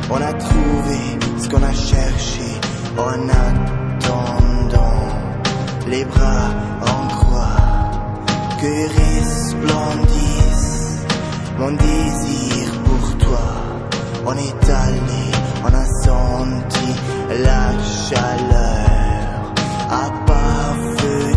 On a trouvé ce qu'on a cherché en attendant, les bras en croix que resplendisse mon désir pour toi. On est allé, on a senti la chaleur à parfum.